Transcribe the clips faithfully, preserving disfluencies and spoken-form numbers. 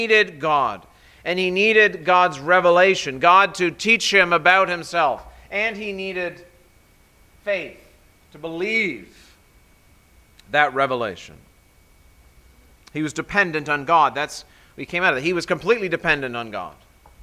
needed God, and he needed God's revelation, God to teach him about himself, and he needed faith to believe that revelation. He was dependent on God. That's we came out of it. He was completely dependent on God.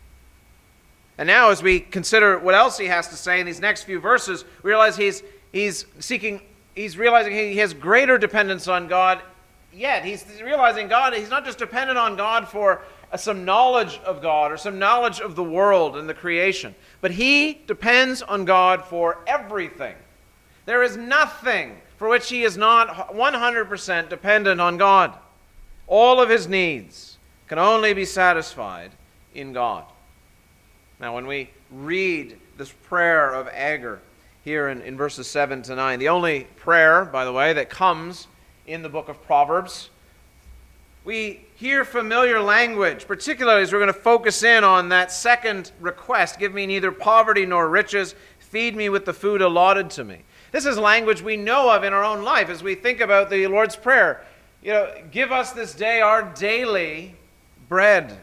And now as we consider what else he has to say in these next few verses, we realize he's he's seeking, he's realizing he has greater dependence on God yet. He's realizing God, he's not just dependent on God for uh, some knowledge of God or some knowledge of the world and the creation, but he depends on God for everything. There is nothing for which he is not one hundred percent dependent on God. All of his needs can only be satisfied in God. Now, when we read this prayer of Agur here in, in verses seven to nine, the only prayer, by the way, that comes in the book of Proverbs, we hear familiar language, particularly as we're going to focus in on that second request, give me neither poverty nor riches, feed me with the food allotted to me. This is language we know of in our own life as we think about the Lord's Prayer. You know, give us this day our daily bread.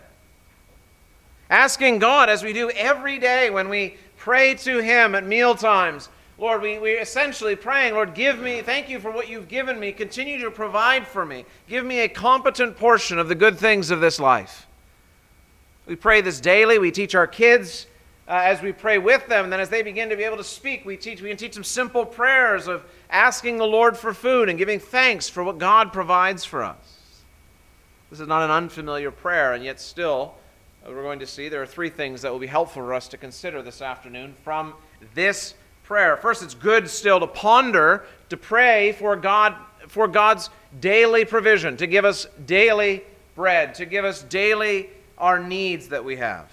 Asking God, as we do every day when we pray to him at meal times, Lord, we, we're essentially praying, Lord, give me, thank you for what you've given me. Continue to provide for me. Give me a competent portion of the good things of this life. We pray this daily. We teach our kids uh, as we pray with them. And then as they begin to be able to speak, we teach, we can teach them simple prayers of asking the Lord for food and giving thanks for what God provides for us. This is not an unfamiliar prayer, and yet still, we're going to see there are three things that will be helpful for us to consider this afternoon from this prayer. First, it's good still to ponder, to pray for God, for God's daily provision, to give us daily bread, to give us daily our needs that we have.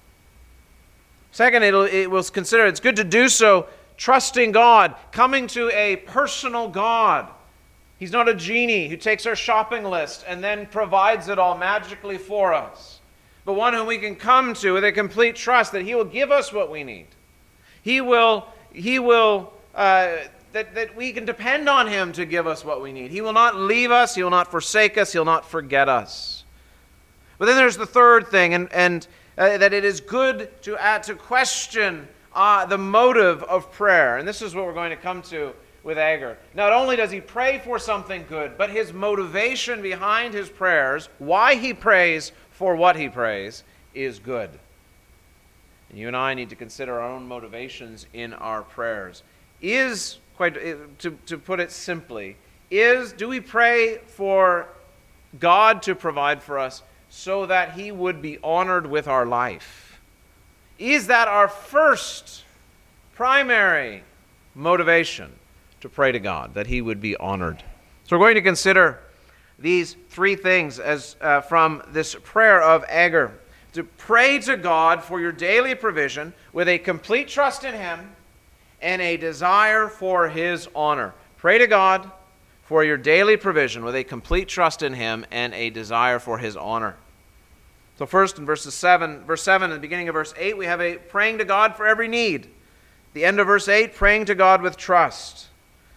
Second, it'll, it will consider it's good to do so trusting God, coming to a personal God. He's not a genie who takes our shopping list and then provides it all magically for us, but one whom we can come to with a complete trust that he will give us what we need. He will, he will, uh, that, that we can depend on him to give us what we need. He will not leave us. He will not forsake us. He'll not forget us. But then there's the third thing, and, and uh, that it is good to, uh, to question uh, the motive of prayer. And this is what we're going to come to with Agur. Not only does he pray for something good, but his motivation behind his prayers, why he prays for what he prays, is good. And you and I need to consider our own motivations in our prayers. Is, quite to, to put it simply, is do we pray for God to provide for us so that he would be honored with our life? Is that our first primary motivation to pray to God, that he would be honored? So we're going to consider these three things as uh, from this prayer of Agur. To pray to God for your daily provision with a complete trust in him and a desire for his honor. Pray to God for your daily provision with a complete trust in him and a desire for his honor. So first in verses seven, verse seven and the beginning of verse eight, we have a praying to God for every need. The end of verse eight, praying to God with trust.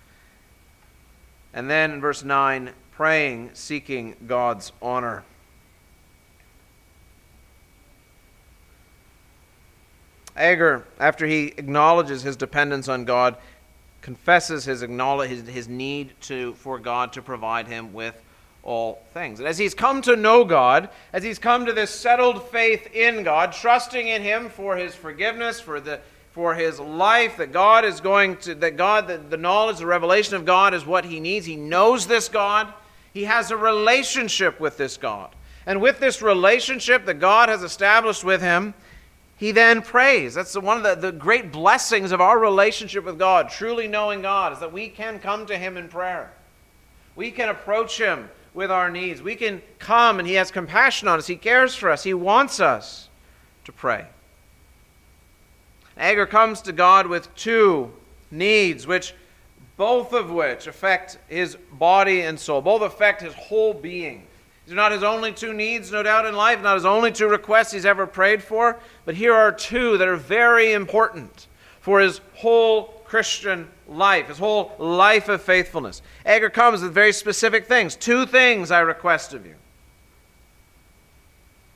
And then in verse nine, praying, seeking God's honor. Agur, after he acknowledges his dependence on God, confesses his, acknowledge, his, his need to, for God to provide him with all things. And as he's come to know God, as he's come to this settled faith in God, trusting in him for his forgiveness, for the for his life, that God is going to, that God, the, the knowledge, the revelation of God is what he needs. He knows this God. He has a relationship with this God. And with this relationship that God has established with him, he then prays. That's one of the, the great blessings of our relationship with God, truly knowing God, is that we can come to him in prayer. We can approach him with our needs. We can come and he has compassion on us. He cares for us. He wants us to pray. Agur comes to God with two needs, which both of which affect his body and soul. Both affect his whole being. These are not his only two needs, no doubt, in life, not his only two requests he's ever prayed for, but here are two that are very important for his whole Christian life, his whole life of faithfulness. Agur comes with very specific things. Two things I request of you.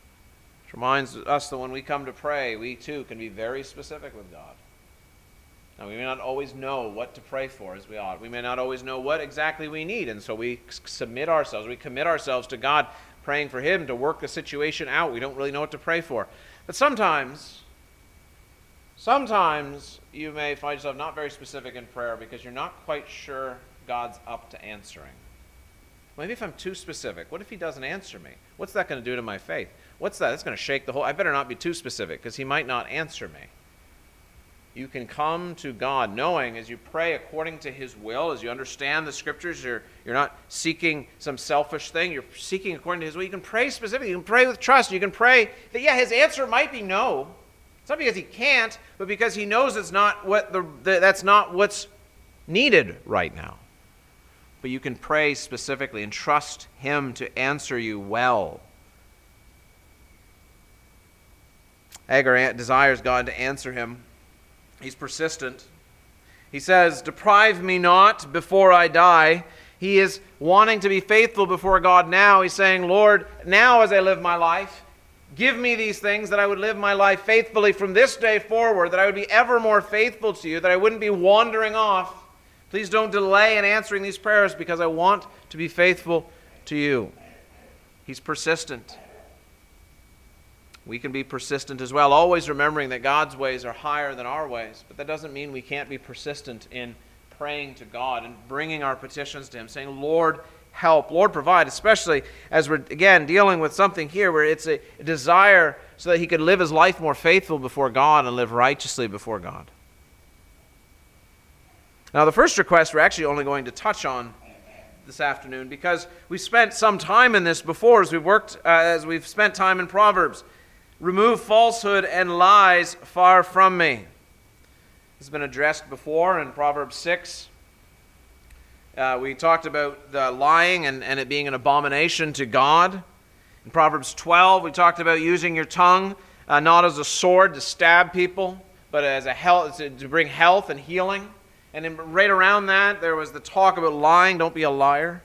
Which reminds us that when we come to pray, we too can be very specific with God. Now, we may not always know what to pray for as we ought. We may not always know what exactly we need, and so we submit ourselves, we commit ourselves to God, praying for Him to work the situation out. We don't really know what to pray for. But sometimes, sometimes you may find yourself not very specific in prayer because you're not quite sure God's up to answering. Maybe if I'm too specific, what if He doesn't answer me? What's that going to do to my faith? What's that? That's going to shake the whole... I better not be too specific because He might not answer me. You can come to God knowing as you pray according to His will, as you understand the Scriptures, you're, you're not seeking some selfish thing, you're seeking according to His will. You can pray specifically, you can pray with trust, you can pray that, yeah, His answer might be no. It's not because He can't, but because He knows it's not what the, the that's not what's needed right now. But you can pray specifically and trust Him to answer you well. Agar desires God to answer him. He's persistent. He says, "Deprive me not before I die." He is wanting to be faithful before God now. He's saying, "Lord, now as I live my life, give me these things that I would live my life faithfully from this day forward, that I would be ever more faithful to you, that I wouldn't be wandering off. Please don't delay in answering these prayers because I want to be faithful to you." He's persistent. We can be persistent as well, always remembering that God's ways are higher than our ways. But that doesn't mean we can't be persistent in praying to God and bringing our petitions to Him, saying, "Lord, help. Lord, provide," especially as we're, again, dealing with something here where it's a desire so that he could live his life more faithful before God and live righteously before God. Now, the first request we're actually only going to touch on this afternoon because we've spent some time in this before as we've worked, uh, as we've spent time in Proverbs. Remove falsehood and lies far from me. This has been addressed before in Proverbs six. Uh, we talked about the lying and, and it being an abomination to God. In Proverbs twelve, we talked about using your tongue uh, not as a sword to stab people, but as a health, to bring health and healing. And in, right around that, there was the talk about lying. Don't be a liar.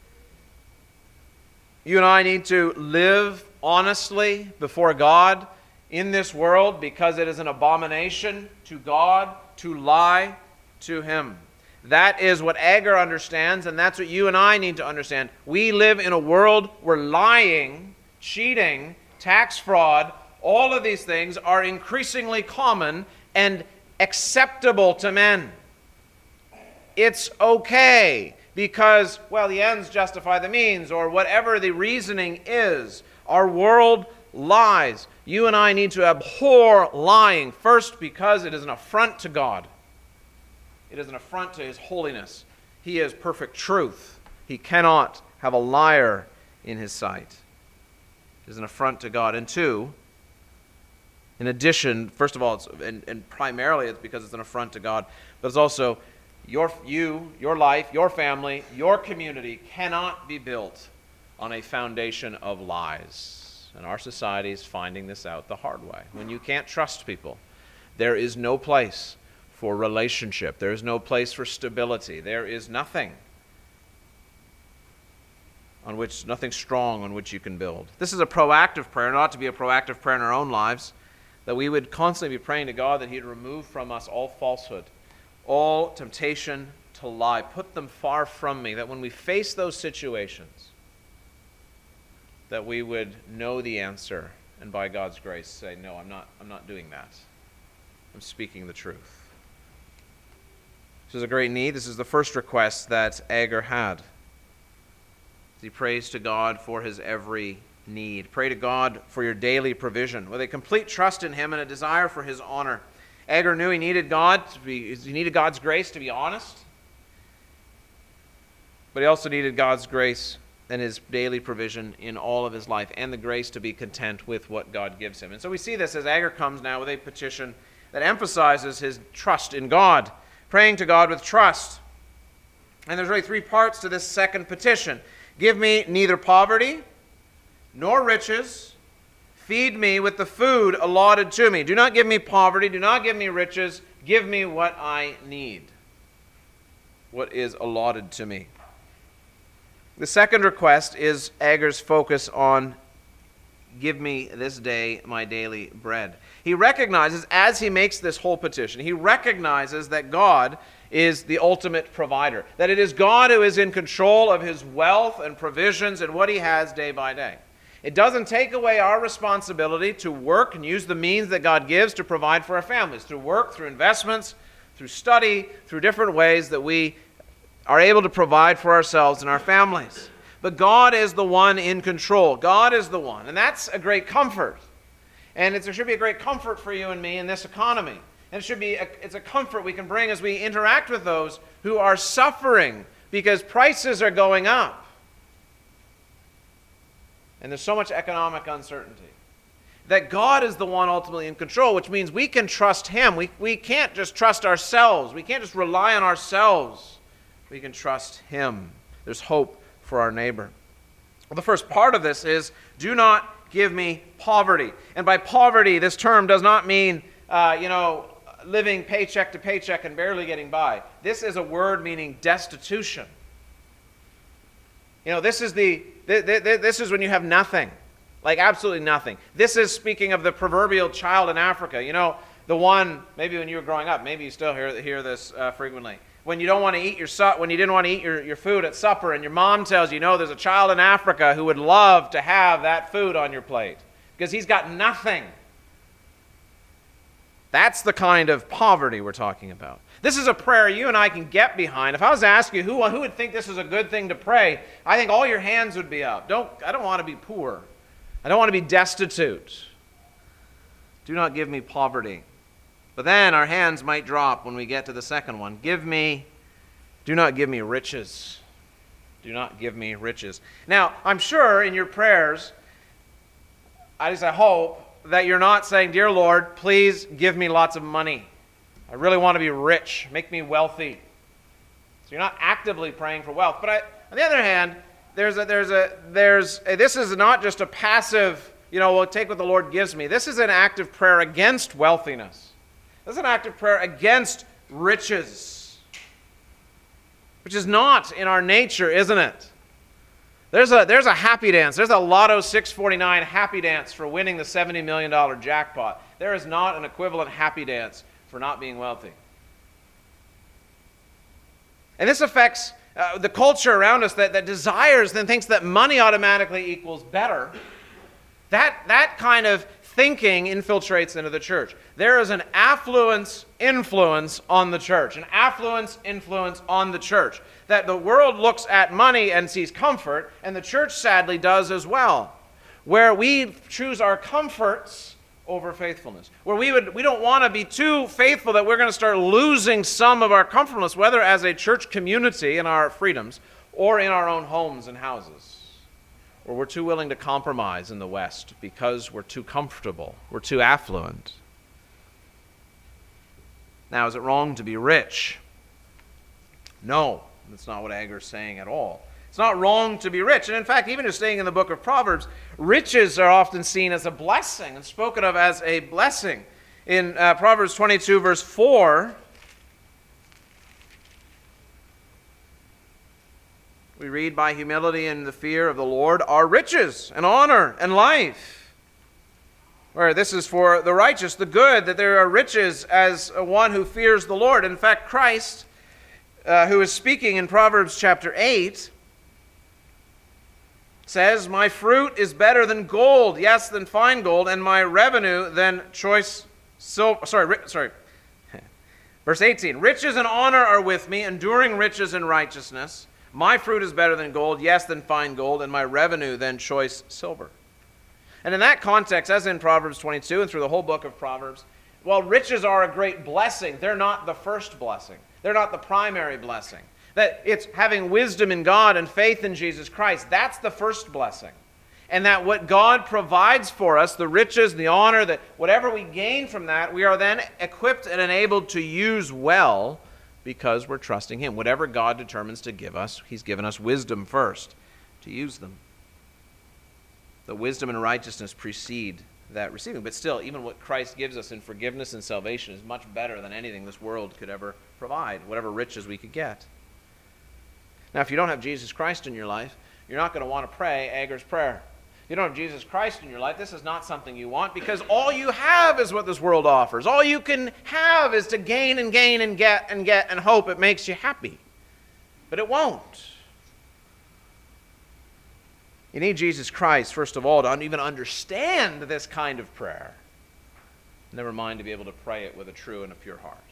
You and I need to live honestly before God in this world because it is an abomination to God to lie to Him. That is what Agar understands, and that's what you and I need to understand. We live in a world where lying, cheating, tax fraud, all of these things are increasingly common and acceptable to men. It's okay because, well, the ends justify the means, or whatever the reasoning is. Our world lies. You and I need to abhor lying, first because it is an affront to God. It is an affront to His holiness. He is perfect truth. He cannot have a liar in His sight. It is an affront to God. And two, in addition, first of all, it's, and, and primarily it's because it's an affront to God, but it's also your, you, your life, your family, your community cannot be built on a foundation of lies. And our society is finding this out the hard way. When you can't trust people, there is no place for relationship. There is no place for stability. There is nothing on which, nothing strong on which you can build. This is a proactive prayer. It ought to be a proactive prayer in our own lives, that we would constantly be praying to God that He'd remove from us all falsehood, all temptation to lie. Put them far from me, that when we face those situations, that we would know the answer and by God's grace say, no, I'm not, I'm not doing that. I'm speaking the truth. This is a great need. This is the first request that Agar had. He prays to God for his every need. Pray to God for your daily provision with a complete trust in Him and a desire for His honor. Agar knew he needed God to be, he needed God's grace to be honest, but he also needed God's grace and His daily provision in all of his life, and the grace to be content with what God gives him. And so we see this as Agar comes now with a petition that emphasizes his trust in God, praying to God with trust. And there's really three parts to this second petition. Give me neither poverty nor riches. Feed me with the food allotted to me. Do not give me poverty. Do not give me riches. Give me what I need, what is allotted to me. The second request is Agar's focus on give me this day my daily bread. He recognizes, as he makes this whole petition, he recognizes that God is the ultimate provider, that it is God who is in control of his wealth and provisions and what he has day by day. It doesn't take away our responsibility to work and use the means that God gives to provide for our families, through work, through investments, through study, through different ways that we are able to provide for ourselves and our families. But God is the one in control. God is the one. And that's a great comfort. And it should be a great comfort for you and me in this economy. And it should be a, it's a comfort we can bring as we interact with those who are suffering because prices are going up. And there's so much economic uncertainty. That God is the one ultimately in control, which means we can trust him. We, we can't just trust ourselves. We can't just rely on ourselves. We can trust him. There's hope for our neighbor. Well, the first part of this is, do not give me poverty. And by poverty, this term does not mean, uh, you know, living paycheck to paycheck and barely getting by. This is a word meaning destitution. You know, this is the th- th- th- this is when you have nothing, like absolutely nothing. This is speaking of the proverbial child in Africa. You know, the one maybe when you were growing up, maybe you still hear hear this uh, frequently. When you don't want to eat your su- when you didn't want to eat your, your food at supper, and your mom tells you, no, there's a child in Africa who would love to have that food on your plate because he's got nothing. That's the kind of poverty we're talking about. This is a prayer you and I can get behind. If I was to ask you who, who would think this is a good thing to pray, I think all your hands would be up. Don't, I don't want to be poor. I don't want to be destitute. Do not give me poverty. But then our hands might drop when we get to the second one. Give me, do not give me riches. Do not give me riches. Now, I'm sure in your prayers, at least I hope, that you're not saying, dear Lord, please give me lots of money. I really want to be rich. Make me wealthy. So you're not actively praying for wealth. But I, on the other hand, there's a, there's a, there's a, this is not just a passive, you know, well, take what the Lord gives me. This is an active prayer against wealthiness. This is an active prayer against riches, which is not in our nature, isn't it? There's a, there's a happy dance. There's a Lotto six forty-nine happy dance for winning the seventy million dollars jackpot. There is not an equivalent happy dance for not being wealthy. And this affects uh, the culture around us that, that desires and thinks that money automatically equals better. That, that kind of thinking infiltrates into the church. There is an affluence influence on the church, an affluence influence on the church, that the world looks at money and sees comfort, and the church sadly does as well, where we choose our comforts over faithfulness, where we would we don't want to be too faithful that we're going to start losing some of our comfortableness, whether as a church community in our freedoms or in our own homes and houses. Or we're too willing to compromise in the West because we're too comfortable, we're too affluent. Now, is it wrong to be rich? No, that's not what Agur's saying at all. It's not wrong to be rich. And in fact, even just staying in the book of Proverbs, riches are often seen as a blessing and spoken of as a blessing. In uh, Proverbs twenty-two, verse four, we read, by humility and the fear of the Lord are riches and honor and life. Where this is for the righteous, the good, that there are riches as one who fears the Lord. In fact, Christ, uh, who is speaking in Proverbs chapter eight, says, my fruit is better than gold, yes, than fine gold, and my revenue than choice silver. Sorry, ri- sorry. Verse eighteen, riches and honor are with me, enduring riches and righteousness. My fruit is better than gold, yes, than fine gold, and my revenue than choice silver. And in that context, as in Proverbs twenty-two and through the whole book of Proverbs, while riches are a great blessing, they're not the first blessing. They're not the primary blessing. That it's having wisdom in God and faith in Jesus Christ. That's the first blessing. And that what God provides for us, the riches, the honor, that whatever we gain from that, we are then equipped and enabled to use well because we're trusting Him. Whatever God determines to give us, He's given us wisdom first to use them. The wisdom and righteousness precede that receiving. But still, even what Christ gives us in forgiveness and salvation is much better than anything this world could ever provide, whatever riches we could get. Now, if you don't have Jesus Christ in your life, you're not going to want to pray Agur's prayer. you don't have Jesus Christ in your life, this is not something you want, because all you have is what this world offers. All you can have is to gain and gain and get and get and hope it makes you happy. But it won't. You need Jesus Christ, first of all, to even understand this kind of prayer. Never mind to be able to pray it with a true and a pure heart.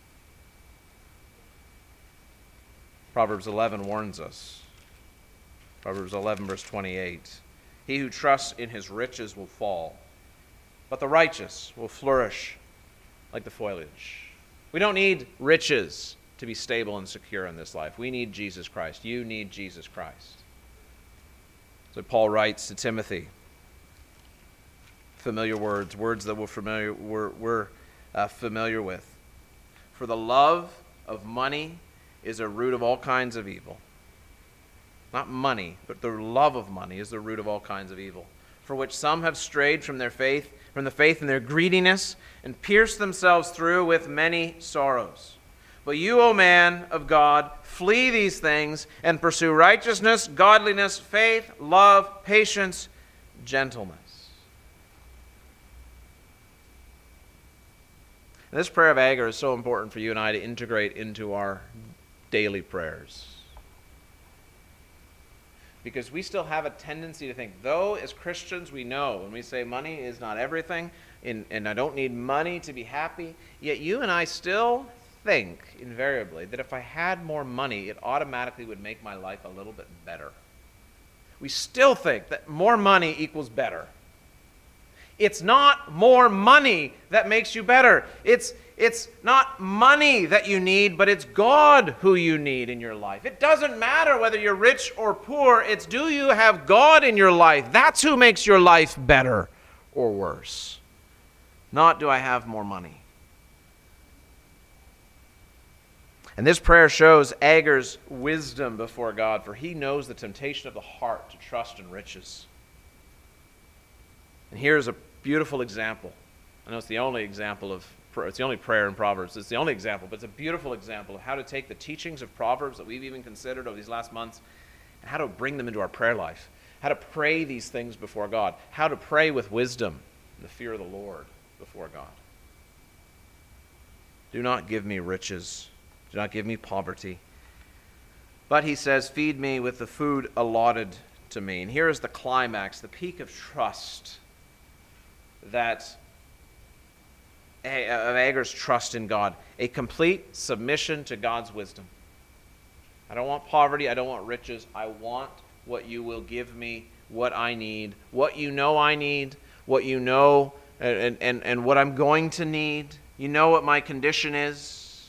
Proverbs eleven warns us. Proverbs eleven, verse twenty-eight. He who trusts in his riches will fall, but the righteous will flourish like the foliage. We don't need riches to be stable and secure in this life. We need Jesus Christ. You need Jesus Christ. So Paul writes to Timothy, familiar words, words that we're familiar, we're, we're uh, familiar with. For the love of money is a root of all kinds of evil. Not money, but the love of money is the root of all kinds of evil, for which some have strayed from their faith, from the faith in their greediness, and pierced themselves through with many sorrows. But you, O man of God, flee these things and pursue righteousness, godliness, faith, love, patience, gentleness. And this prayer of Agur is so important for you and I to integrate into our daily prayers. Because we still have a tendency to think, though as Christians we know when we say money is not everything, and, and I don't need money to be happy, yet you and I still think, invariably, that if I had more money, it automatically would make my life a little bit better. We still think that more money equals better. It's not more money that makes you better. It's It's not money that you need, but it's God who you need in your life. It doesn't matter whether you're rich or poor. It's do you have God in your life? That's who makes your life better or worse. Not do I have more money. And this prayer shows Agur's wisdom before God, for he knows the temptation of the heart to trust in riches. And here's a beautiful example. I know it's the only example of It's the only prayer in Proverbs. It's the only example, but it's a beautiful example of how to take the teachings of Proverbs that we've even considered over these last months and how to bring them into our prayer life, how to pray these things before God, how to pray with wisdom and the fear of the Lord before God. Do not give me riches. Do not give me poverty. But he says, feed me with the food allotted to me. And here is the climax, the peak of trust that of Agur's trust in God, a complete submission to God's wisdom. I don't want poverty, I don't want riches, I want what you will give me, what I need, what you know I need, what you know, and, and, and what I'm going to need. You know what my condition is.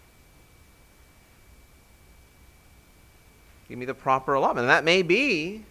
Give me the proper allotment. And that may be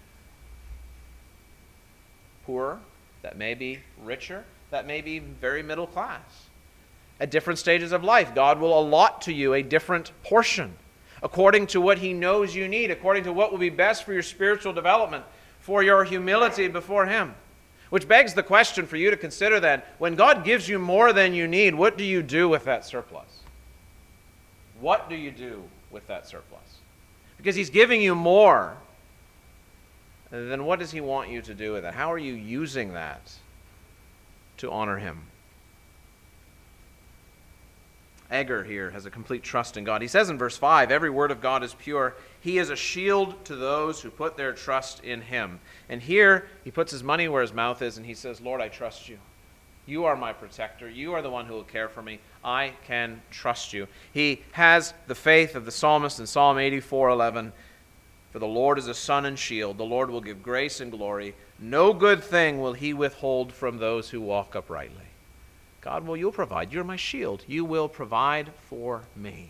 poorer, that may be richer, that may be very middle class. At different stages of life, God will allot to you a different portion according to what he knows you need, according to what will be best for your spiritual development, for your humility before him. Which begs the question for you to consider then, when God gives you more than you need, what do you do with that surplus? What do you do with that surplus? Because he's giving you more, then what does he want you to do with it? How are you using that to honor him? Agur here has a complete trust in God. He says in verse five, every word of God is pure. He is a shield to those who put their trust in him. And here he puts his money where his mouth is and he says, Lord, I trust you. You are my protector. You are the one who will care for me. I can trust you. He has the faith of the psalmist in Psalm eighty-four eleven. For the Lord is a sun and shield. The Lord will give grace and glory. No good thing will he withhold from those who walk uprightly. God, well, you'll provide. You're my shield. You will provide for me.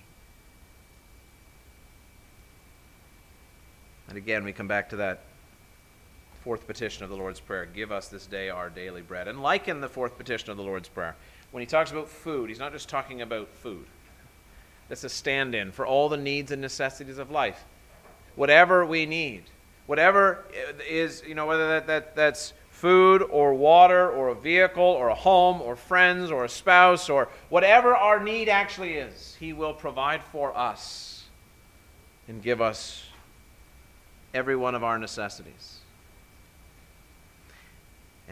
And again, we come back to that fourth petition of the Lord's Prayer. Give us this day our daily bread. And like in the fourth petition of the Lord's Prayer, when he talks about food, he's not just talking about food. That's a stand-in for all the needs and necessities of life. Whatever we need, whatever is, you know, whether that, that that's food or water or a vehicle or a home or friends or a spouse or whatever our need actually is, he will provide for us and give us every one of our necessities.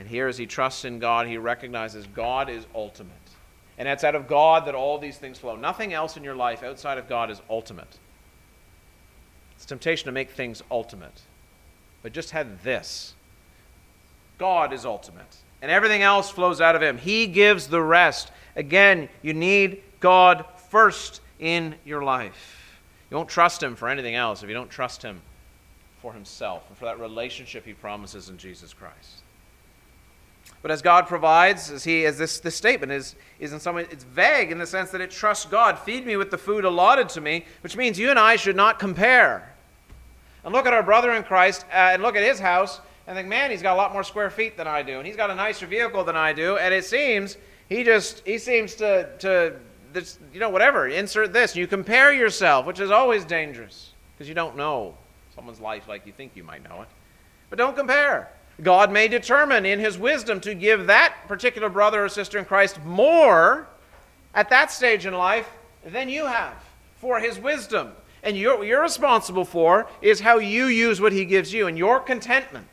And here, as he trusts in God, he recognizes God is ultimate. And it's out of God that all these things flow. Nothing else in your life outside of God is ultimate. It's a temptation to make things ultimate. But just had this. God is ultimate. And everything else flows out of him. He gives the rest. Again, you need God first in your life. You won't trust him for anything else if you don't trust him for himself and for that relationship he promises in Jesus Christ. But as God provides, as he as this, this statement is, is in some way, it's vague in the sense that it trusts God. Feed me with the food allotted to me, which means you and I should not compare. And look at our brother in Christ uh, and look at his house and think, man, he's got a lot more square feet than I do. And he's got a nicer vehicle than I do. And it seems, he just, he seems to, to this, you know, whatever, insert this. You compare yourself, which is always dangerous because you don't know someone's life like you think you might know it. But don't compare. God may determine in his wisdom to give that particular brother or sister in Christ more at that stage in life than you have for his wisdom. And you're, what you're responsible for is how you use what he gives you and your contentment.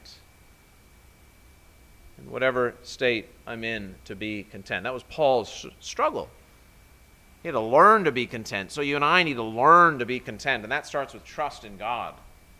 In whatever state I'm in, to be content. That was Paul's struggle. He had to learn to be content. So you and I need to learn to be content. And that starts with trust in God.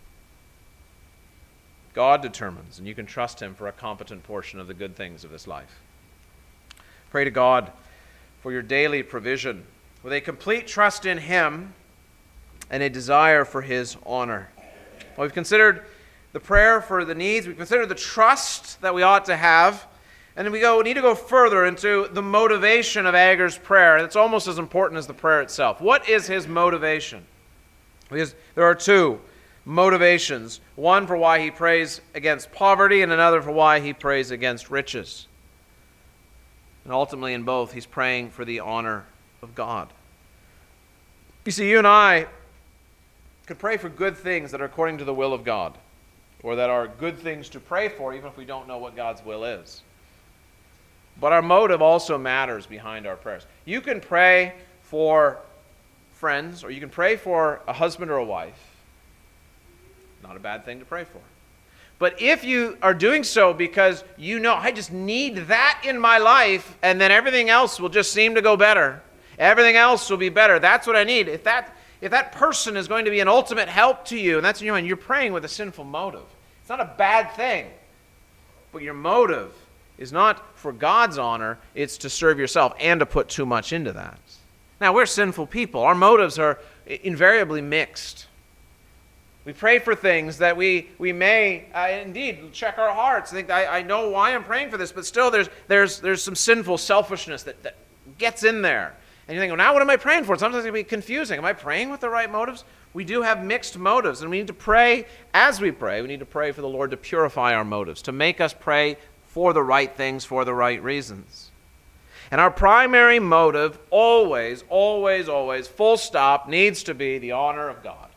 God determines, and you can trust him for a competent portion of the good things of this life. Pray to God for your daily provision with a complete trust in him and a desire for his honor. Well, we've considered the prayer for the needs. We've considered the trust that we ought to have. And then we go we need to go further into the motivation of Agur's prayer. And it's almost as important as the prayer itself. What is his motivation? Because there are two motivations. One for why he prays against poverty and another for why he prays against riches. And ultimately in both, he's praying for the honor of God. You see, you and I could pray for good things that are according to the will of God, or that are good things to pray for even if we don't know what God's will is. But our motive also matters behind our prayers. You can pray for friends, or you can pray for a husband or a wife. Not a bad thing to pray for. But if you are doing so because you know, I just need that in my life, and then everything else will just seem to go better. Everything else will be better. That's what I need. If that, if that person is going to be an ultimate help to you, and that's in your mind, you're praying with a sinful motive. It's not a bad thing. But your motive is not for God's honor, it's to serve yourself and to put too much into that. Now, we're sinful people. Our motives are invariably mixed. We pray for things that we we may uh, indeed check our hearts. Think I, I know why I'm praying for this, but still there's there's there's some sinful selfishness that, that gets in there. And you think, well, now what am I praying for? Sometimes it can be confusing. Am I praying with the right motives? We do have mixed motives, and we need to pray as we pray. We need to pray for the Lord to purify our motives, to make us pray for the right things, for the right reasons. And our primary motive always, always, always, full stop, needs to be the honor of God.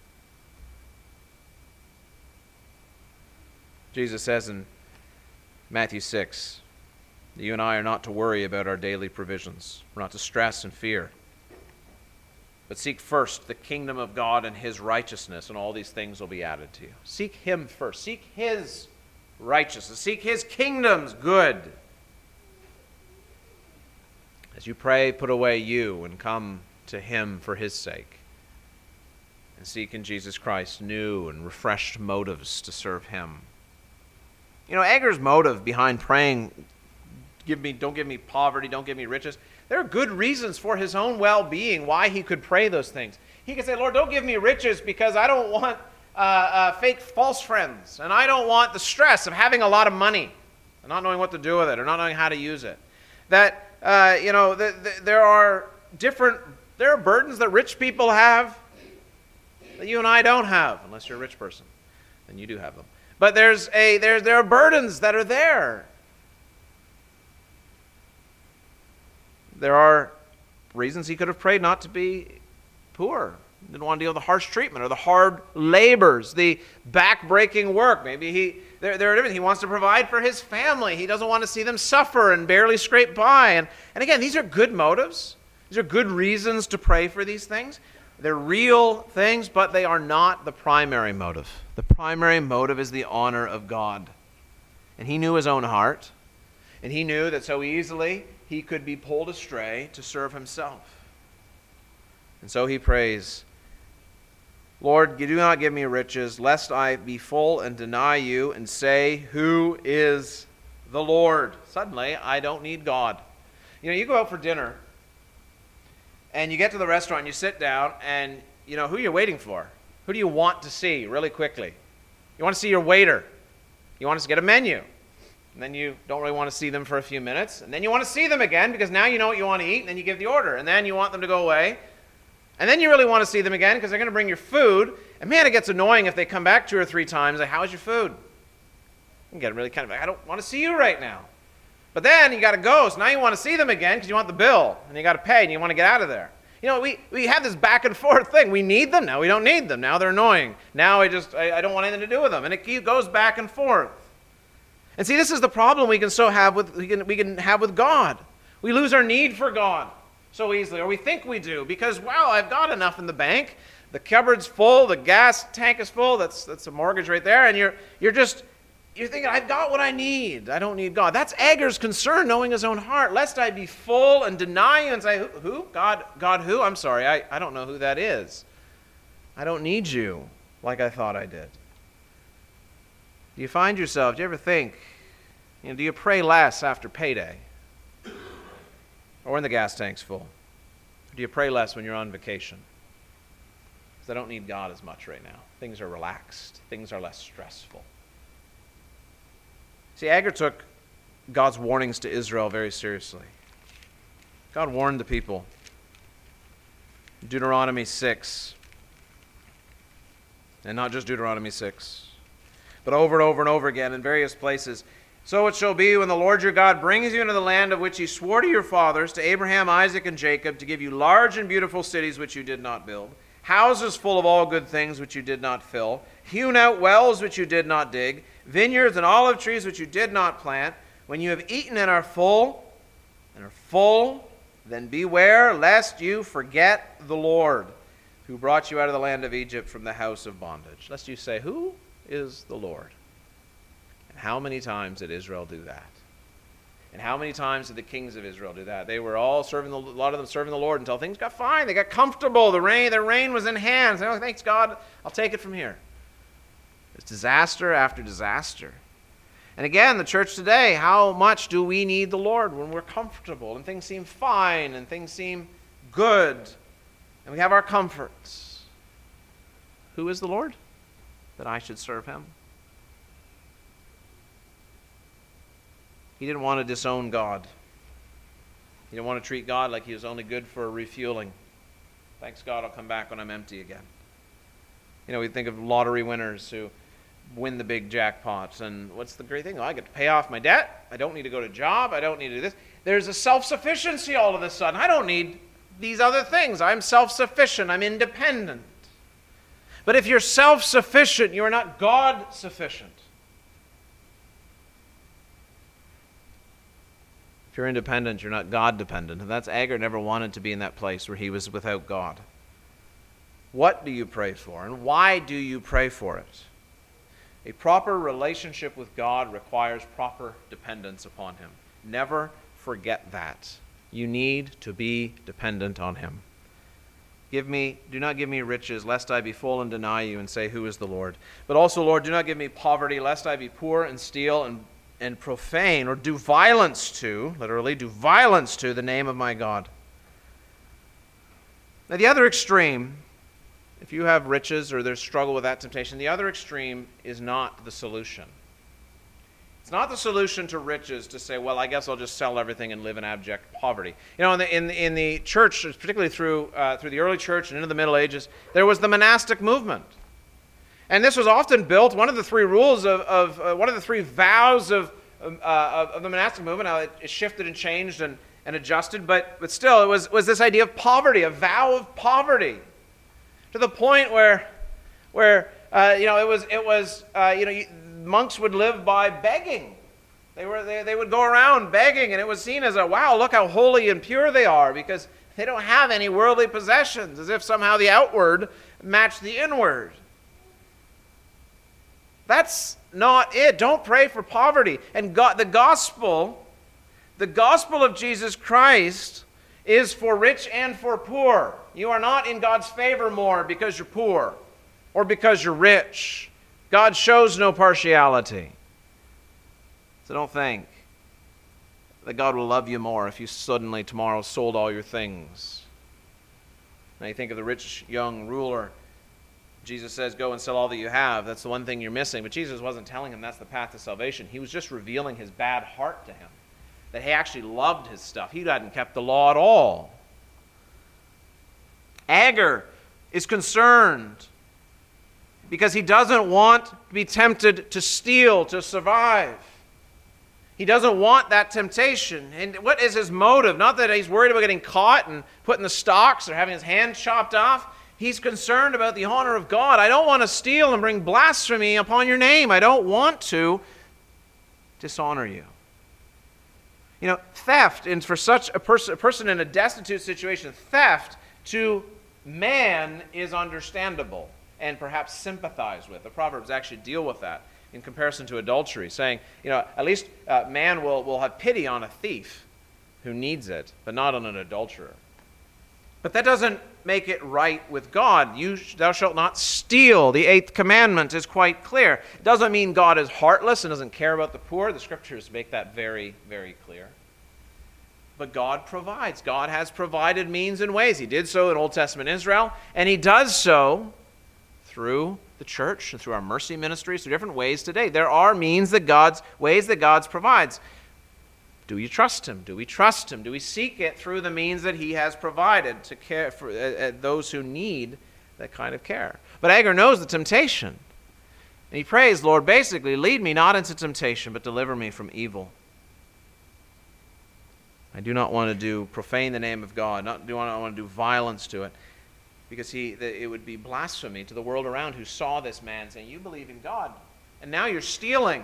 Jesus says in Matthew six that you and I are not to worry about our daily provisions. We're not to stress and fear. But seek first the kingdom of God and his righteousness, and all these things will be added to you. Seek him first. Seek his righteousness. Seek his kingdom's good. As you pray, put away you and come to him for his sake. And seek in Jesus Christ new and refreshed motives to serve him. You know, Agur's motive behind praying, give me, don't give me poverty, don't give me riches, there are good reasons for his own well-being why he could pray those things. He could say, Lord, don't give me riches because I don't want uh, uh, fake false friends, and I don't want the stress of having a lot of money and not knowing what to do with it or not knowing how to use it. That, uh, you know, the, the, there are different, there are burdens that rich people have that you and I don't have, unless you're a rich person, then you do have them. But there's a there's there are burdens that are there. There are reasons he could have prayed not to be poor. Didn't want to deal with the harsh treatment or the hard labors, the back-breaking work. Maybe he there there are different. He wants to provide for his family. He doesn't want to see them suffer and barely scrape by. And and again, these are good motives. These are good reasons to pray for these things. They're real things, but they are not the primary motive. The primary motive is the honor of God. And he knew his own heart. And he knew that so easily he could be pulled astray to serve himself. And so he prays, Lord, do not give me riches, lest I be full and deny you and say, who is the Lord? Suddenly, I don't need God. You know, you go out for dinner, and you get to the restaurant, and you sit down, and you know, who you're waiting for? Who do you want to see really quickly? You want to see your waiter. You want to get a menu. And then you don't really want to see them for a few minutes. And then you want to see them again, because now you know what you want to eat, and then you give the order. And then you want them to go away. And then you really want to see them again because they're going to bring your food. And man, it gets annoying if they come back two or three times. Like, how's your food? You get really kind of, I don't want to see you right now. But then you got to go. So now you want to see them again because you want the bill. And you got to pay and you want to get out of there. You know, we, we have this back and forth thing. We need them. Now we don't need them. Now they're annoying. Now I just, I, I don't want anything to do with them. And it keep, goes back and forth. And see, this is the problem we can so have with, we can, we can have with God. We lose our need for God so easily, or we think we do, because, wow, I've got enough in the bank. The cupboard's full, the gas tank is full, that's that's a mortgage right there, and you're you're just, you're thinking, I've got what I need. I don't need God. That's Agur's concern, knowing his own heart, lest I be full and deny you and say, who? who? God, God who? I'm sorry, I, I don't know who that is. I don't need you like I thought I did. Do you find yourself, do you ever think, you know, do you pray less after payday? Or when the gas tank's full? Or do you pray less when you're on vacation? Because I don't need God as much right now. Things are relaxed. Things are less stressful. See, Agur took God's warnings to Israel very seriously. God warned the people. Deuteronomy six. And not just Deuteronomy six, but over and over and over again in various places. So it shall be when the Lord your God brings you into the land of which he swore to your fathers, to Abraham, Isaac, and Jacob, to give you large and beautiful cities which you did not build, houses full of all good things which you did not fill, hewn out wells which you did not dig, vineyards and olive trees which you did not plant. When you have eaten and are full, and are full, then beware lest you forget the Lord, who brought you out of the land of Egypt from the house of bondage. Lest you say, who is the Lord? How many times did Israel do that? And how many times did the kings of Israel do that? They were all serving, the, a lot of them serving the Lord until things got fine. They got comfortable. The reign, their reign was in hand. Oh, thanks God, I'll take it from here. It's disaster after disaster. And again, the church today, how much do we need the Lord when we're comfortable and things seem fine and things seem good and we have our comforts? Who is the Lord that I should serve him? He didn't want to disown God. He didn't want to treat God like he was only good for refueling. Thanks God, I'll come back when I'm empty again. You know, we think of lottery winners who win the big jackpots. And what's the great thing? Oh, I get to pay off my debt. I don't need to go to a job. I don't need to do this. There's a self-sufficiency all of a sudden. I don't need these other things. I'm self-sufficient. I'm independent. But if you're self-sufficient, you are not God-sufficient. If you're independent, you're not God-dependent. And that's Agur never wanted to be in that place where he was without God. What do you pray for? And why do you pray for it? A proper relationship with God requires proper dependence upon him. Never forget that. You need to be dependent on him. Give me, do not give me riches, lest I be full and deny you and say, who is the Lord? But also, Lord, do not give me poverty, lest I be poor and steal and and profane, or do violence to, literally, do violence to the name of my God. Now, the other extreme, if you have riches or there's struggle with that temptation, the other extreme is not the solution. It's not the solution to riches to say, well, I guess I'll just sell everything and live in abject poverty. You know, in the, in, the, in the church, particularly through, uh, through the early church and into the Middle Ages, there was the monastic movement. And this was often built, one of the three rules of, of uh, one of the three vows of, uh, of the monastic movement. Now it, it shifted and changed and, and adjusted, but, but still it was, was this idea of poverty, a vow of poverty. To the point where, where uh, you know, it was, it was uh, you know, you, monks would live by begging. They, were, they, they would go around begging, and it was seen as a, wow, look how holy and pure they are, because they don't have any worldly possessions, as if somehow the outward matched the inward. That's not it. Don't pray for poverty. And God, the gospel, the gospel of Jesus Christ is for rich and for poor. You are not in God's favor more because you're poor or because you're rich. God shows no partiality. So don't think that God will love you more if you suddenly tomorrow sold all your things. Now you think of the rich young ruler. Jesus says, go and sell all that you have. That's the one thing you're missing. But Jesus wasn't telling him that's the path to salvation. He was just revealing his bad heart to him. That he actually loved his stuff. He hadn't kept the law at all. Agur is concerned because he doesn't want to be tempted to steal, to survive. He doesn't want that temptation. And what is his motive? Not that he's worried about getting caught and put in the stocks or having his hand chopped off. He's concerned about the honor of God. I don't want to steal and bring blasphemy upon your name. I don't want to dishonor you. You know, theft, and for such a person, a person in a destitute situation, theft to man is understandable and perhaps sympathized with. The Proverbs actually deal with that in comparison to adultery, saying, you know, at least uh, man will, will have pity on a thief who needs it, but not on an adulterer. But that doesn't make it right with God. You, thou shalt not steal. The eighth commandment is quite clear. It doesn't mean God is heartless and doesn't care about the poor. The scriptures make that very, very clear. But God provides. God has provided means and ways. He did so in Old Testament Israel, and he does so through the church and through our mercy ministries, through different ways today. There are means that God's, ways that God provides. Do you trust him? Do we trust him? Do we seek it through the means that he has provided to care for uh, those who need that kind of care? But Agur knows the temptation. And he prays, Lord, basically, lead me not into temptation, but deliver me from evil. I do not want to do profane the name of God. Not do not want to do violence to it, because he it would be blasphemy to the world around who saw this man saying, you believe in God, and now you're stealing.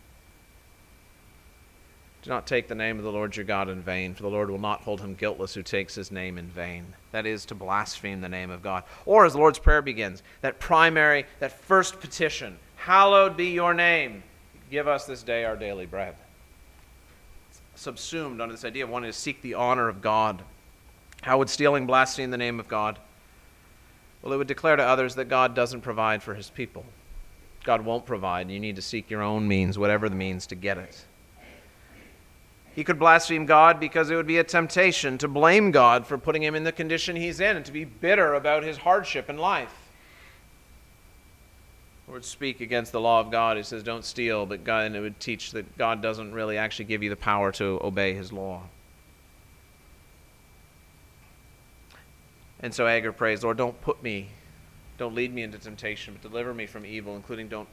Do not take the name of the Lord your God in vain, for the Lord will not hold him guiltless who takes his name in vain. That is to blaspheme the name of God. Or as the Lord's Prayer begins, that primary, that first petition, hallowed be your name. Give us this day our daily bread. It's subsumed under this idea of wanting to seek the honor of God. How would stealing blaspheme the name of God? Well, it would declare to others that God doesn't provide for his people. God won't provide, and you need to seek your own means, whatever the means, to get it. He could blaspheme God because it would be a temptation to blame God for putting him in the condition he's in and to be bitter about his hardship in life. Or would speak against the law of God. He says, don't steal, but God, and it would teach that God doesn't really actually give you the power to obey his law. And so Agur prays, Lord, don't put me, don't lead me into temptation, but deliver me from evil, including don't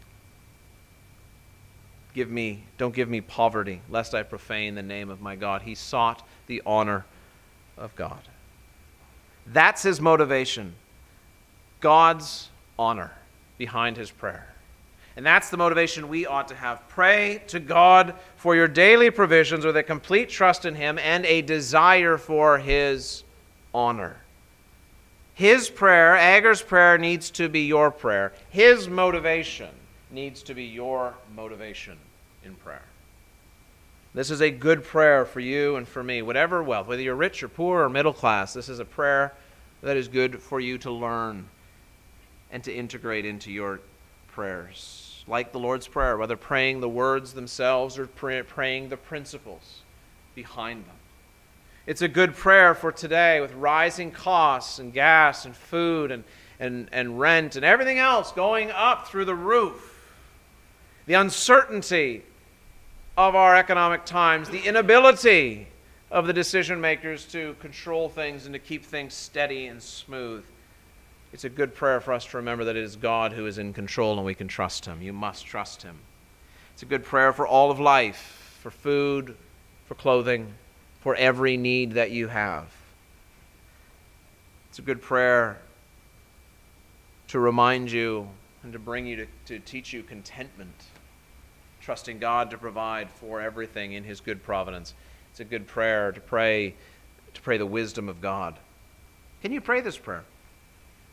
Give me, don't give me poverty, lest I profane the name of my God. He sought the honor of God. That's his motivation. God's honor behind his prayer. And that's the motivation we ought to have. Pray to God for your daily provisions with a complete trust in him and a desire for his honor. His prayer, Agur's prayer, needs to be your prayer. His motivation needs to be your motivation in prayer. This is a good prayer for you and for me. Whatever wealth, whether you're rich or poor or middle class, this is a prayer that is good for you to learn and to integrate into your prayers. Like the Lord's Prayer, whether praying the words themselves or pray, praying the principles behind them. It's a good prayer for today with rising costs and gas and food and, and, and rent and everything else going up through the roof. The uncertainty of our economic times, the inability of the decision makers to control things and to keep things steady and smooth. It's a good prayer for us to remember that it is God who is in control and we can trust him. You must trust him. It's a good prayer for all of life, for food, for clothing, for every need that you have. It's a good prayer to remind you and to bring you to, to teach you contentment, trusting God to provide for everything in his good providence. It's a good prayer to pray, to pray the wisdom of God. Can you pray this prayer?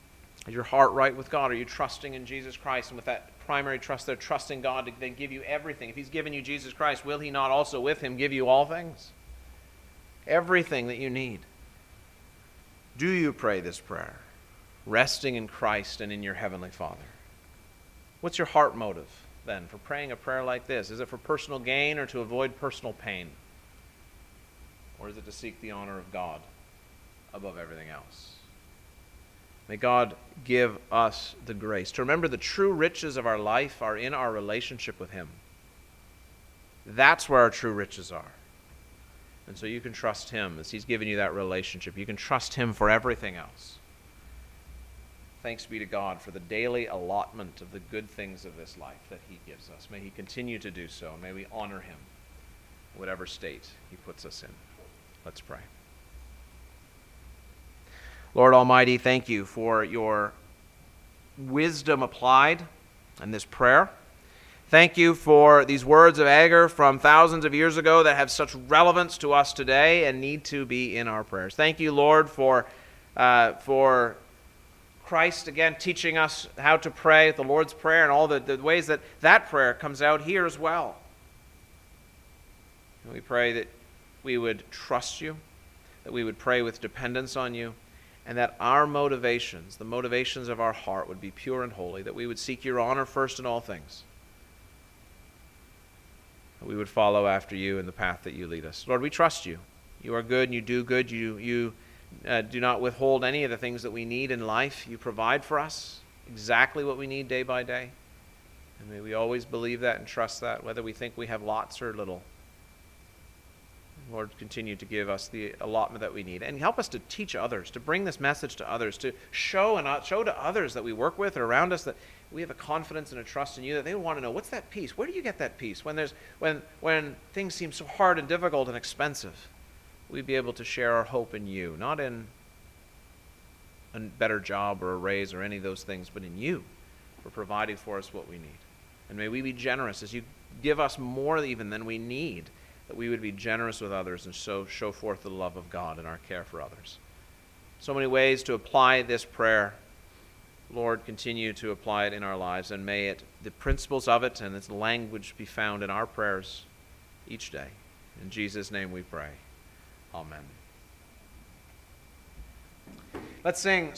Is your heart right with God? Are you trusting in Jesus Christ? And with that primary trust there, trusting God to then give you everything. If he's given you Jesus Christ, will he not also with him give you all things? Everything that you need. Do you pray this prayer, resting in Christ and in your Heavenly Father? What's your heart motive then for praying a prayer like this? Is it for personal gain or to avoid personal pain? Or is it to seek the honor of God above everything else? May God give us the grace to remember the true riches of our life are in our relationship with him. That's where our true riches are. And so you can trust him as he's given you that relationship. You can trust him for everything else. Thanks be to God for the daily allotment of the good things of this life that he gives us. May he continue to do so. May we honor him, whatever state he puts us in. Let's pray. Lord Almighty, thank you for your wisdom applied in this prayer. Thank you for these words of Agur from thousands of years ago that have such relevance to us today and need to be in our prayers. Thank you, Lord, for uh, for Christ, again, teaching us how to pray, the Lord's Prayer, and all the, the ways that that prayer comes out here as well. And we pray that we would trust you, that we would pray with dependence on you, and that our motivations, the motivations of our heart, would be pure and holy, that we would seek your honor first in all things, that we would follow after you in the path that you lead us. Lord, we trust you. You are good and you do good. You, you uh, do not withhold any of the things that we need in life. You provide for us exactly what we need day by day. And may we always believe that and trust that, whether we think we have lots or little. Lord, continue to give us the allotment that we need. And help us to teach others, to bring this message to others, to show and show to others that we work with or around us that we have a confidence and a trust in you, that they want to know, what's that peace? Where do you get that peace? When there's when when things seem so hard and difficult and expensive, we'd be able to share our hope in you, not in a better job or a raise or any of those things, but in you for providing for us what we need. And may we be generous as you give us more even than we need, that we would be generous with others and so show forth the love of God in our care for others. So many ways to apply this prayer. Lord, continue to apply it in our lives, and may it, the principles of it and its language be found in our prayers each day. In Jesus' name we pray. Amen. Let's sing